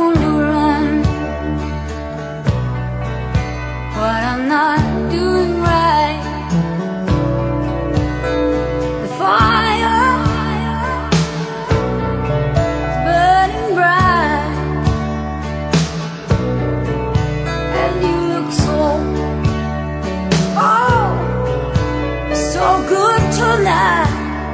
want to run, but I'm not doing right. The fire is burning bright, and you look so, oh, so good tonight.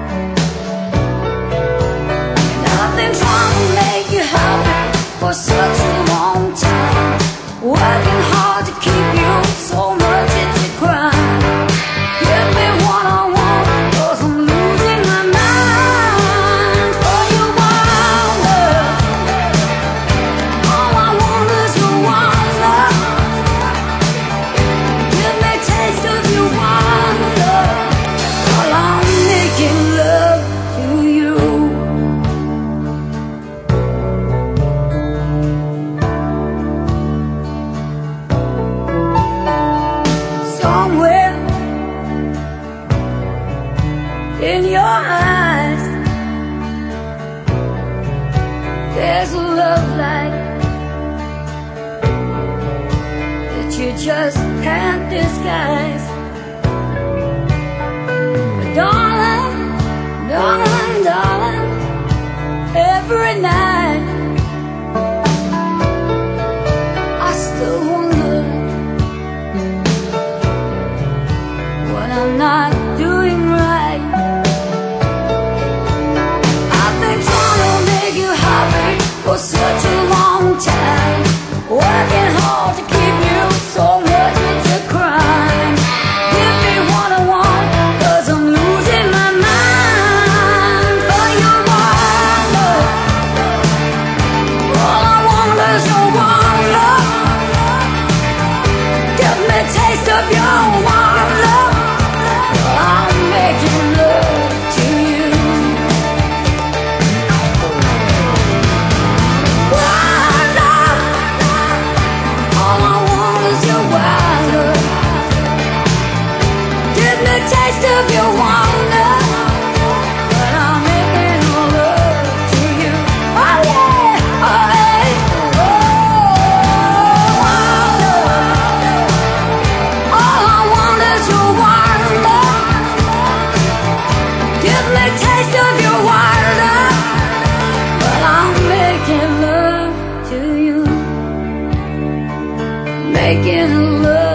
Been trying to make you happy for such a long time, working hard to keep you so much it's a crime. Give me what I want, 'cause I'm losing my mind. For your wild love, all I want is your wild love. Give me a taste of your wild love, while I'm making love to you. Somewhere in your eyes, there's a love light that you just can't disguise. But darling, darling, darling, every night I still wonder what I'm not doing right. I've been trying to make you happy for such a long time, working hard to keep you so much it's a crime. Give me what I want, 'cause I'm losing my mind. For your wild love, all I want is your wild love. Give me a taste of your wild love, I'm making love to you. Wild love, all I want is your wild love. Give me a taste of your wild love, but I'm making love to you. Oh yeah, oh yeah, oh wild love. All I want is your wild love. Give me a taste of your wild love, but I'm making love to you. Making love.